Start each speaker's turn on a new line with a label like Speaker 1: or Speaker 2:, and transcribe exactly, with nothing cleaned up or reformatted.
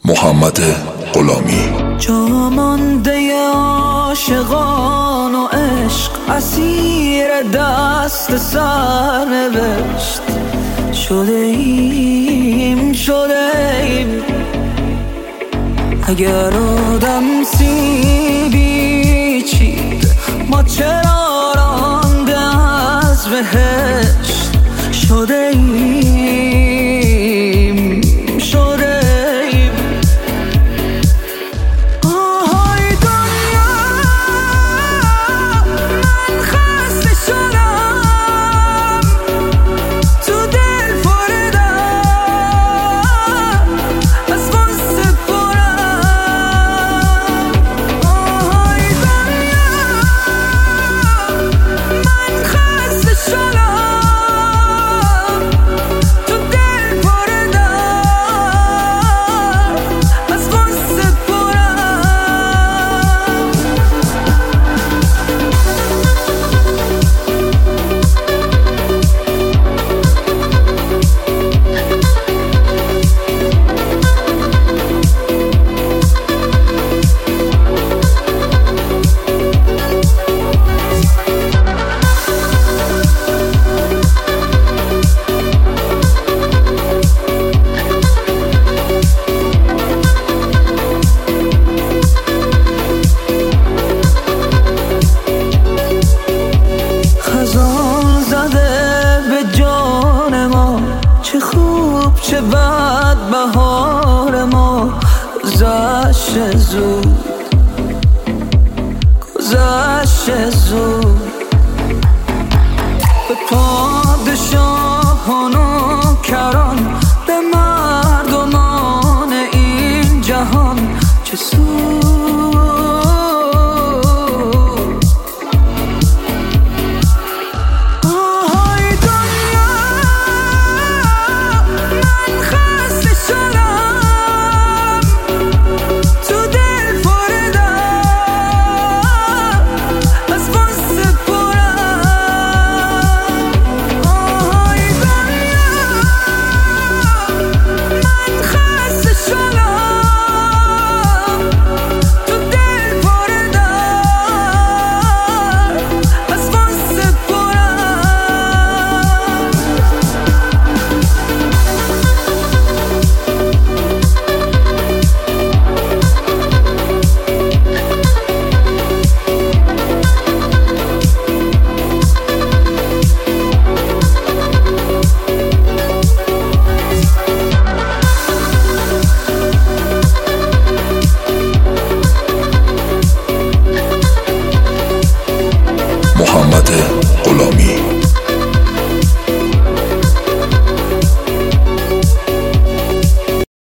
Speaker 1: محمد غلامی.
Speaker 2: جا مانده عاشقان و عشق، اسیر دست سرنوشت شده ایم شده ایم. اگر آدم سیبی چید، ما چرا رانده از بهشت شده ایم شده ایم. آهای دنیا من خسته شدم، تو دل پردم از غصه پرم. آهای دنیا من خسته شدم، تو دل پردم از غصه پرم. خزان زده به جان ما، چه خوب چه بد بهار ما. گذشت زود گذشت زود، به پادشاهان و کران، به مردمان این جهان چه سود.
Speaker 1: محمد غلامی.